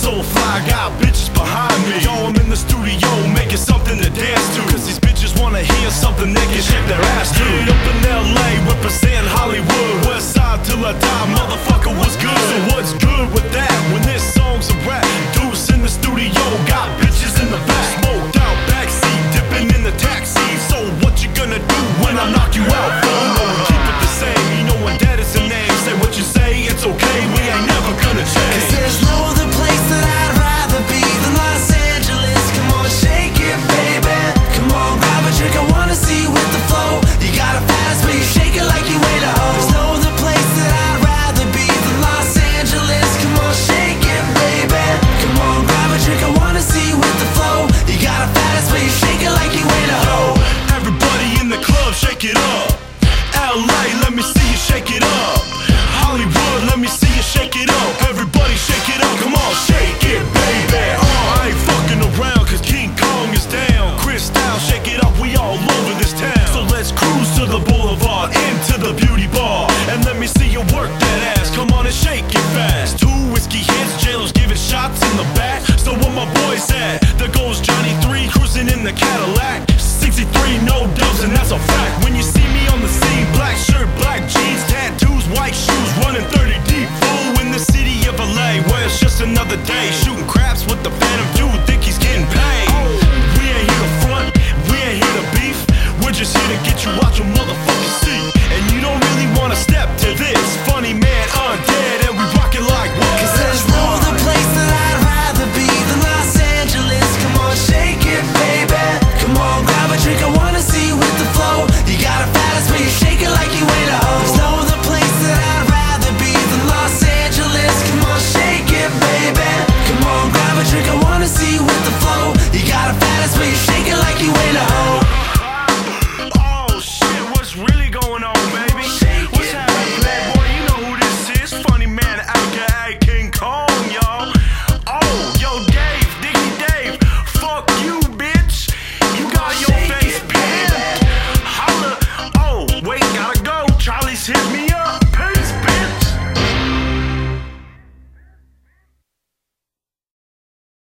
so fly, got bitches behind me. Yo, I'm in the studio making something to dance to, cause these bitches wanna hear something they can shake their ass to. Hit up in LA, represent Hollywood, West side till I die, motherfucker, what's good? So what's good with that when this song's a rap? Deuce in the studio, got bitches in the back, smoked out backseat, dipping in the taxi. So what you gonna do when I knock you out, fool? No, keep it the same, you know when that is the name. Say what you say, it's okay, we ain't never gonna change. Cause there's no other place that I'd rather be than Los Angeles. Come on, shake it, baby. Come on, grab a drink, I wanna see you with the flow. You got a fast way, you shake it like you ain't a hoe. There's no other place that I'd rather be than Los Angeles. Come on, shake it, baby. Come on, grab a drink, I wanna see you with the flow. You got a fast way, you shake it like you ain't a hoe. Everybody in the club, shake it up. LA, let me see you shake it up. Hollywood, let me see you shake it up. Everybody shake it up, come on, shake it, baby. I ain't fucking around, cause King Kong is down. Chris Style, shake it up, we all over this town. So let's cruise to the boulevard, into the beauty bar, and let me see you work that ass, come on and shake it fast. 2 whiskey hits, jailers giving shots in the back. So where my boys at? There goes Johnny 3 cruising in the Cadillac. 63, no dubs, and that's a fact. When you see me on the scene, black shirt, black jeans, tattoos, white shoes, running 30 deep. Fool in the city of LA, where it's just another day, shooting craps with the Phantom 2.